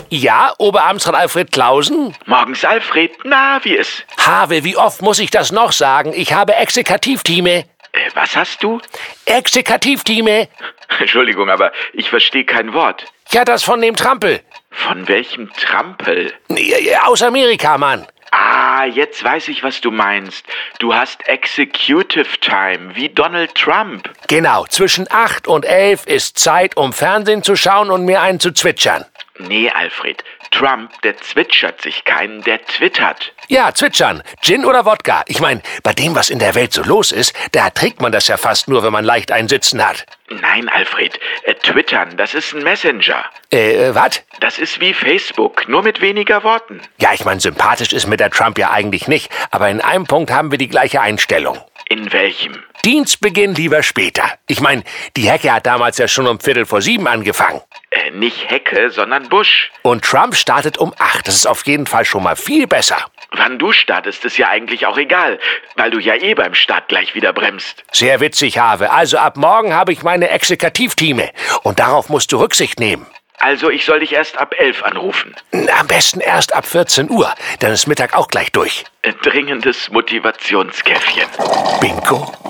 Ja, Oberamtsrat Alfred Klausen? Morgens, Alfred. Na, wie ist? Habe, wie oft muss ich das noch sagen? Ich habe Exekutivteame. Was hast du? Exekutivteame. Entschuldigung, aber ich verstehe kein Wort. Ja, das von dem Trampel. Von welchem Trampel? Aus Amerika, Mann. Ah, jetzt weiß ich, was du meinst. Du hast Executive Time, wie Donald Trump. Genau, zwischen 8 und 11 ist Zeit, um Fernsehen zu schauen und mir einen zu zwitschern. Nee, Alfred. Trump, der zwitschert sich keinen, der twittert. Ja, zwitschern. Gin oder Wodka. Ich meine, bei dem, was in der Welt so los ist, da trägt man das ja fast nur, wenn man leicht einen Sitzen hat. Nein, Alfred. Twittern, das ist ein Messenger. Was? Das ist wie Facebook, nur mit weniger Worten. Ja, ich meine, sympathisch ist mir der Trump ja eigentlich nicht, aber in einem Punkt haben wir die gleiche Einstellung. In welchem? Dienstbeginn lieber später. Ich meine, die Hecke hat damals ja schon um 6:15 angefangen. Nicht Hecke, sondern Busch. Und Trump startet um 8. Das ist auf jeden Fall schon mal viel besser. Wann du startest, ist ja eigentlich auch egal, weil du ja beim Start gleich wieder bremst. Sehr witzig, Have. Also ab morgen habe ich meine Exekutivteame. Und darauf musst du Rücksicht nehmen. Also ich soll dich erst ab 11 anrufen. Am besten erst ab 14 Uhr. Dann ist Mittag auch gleich durch. Dringendes Motivationskäffchen. Bingo.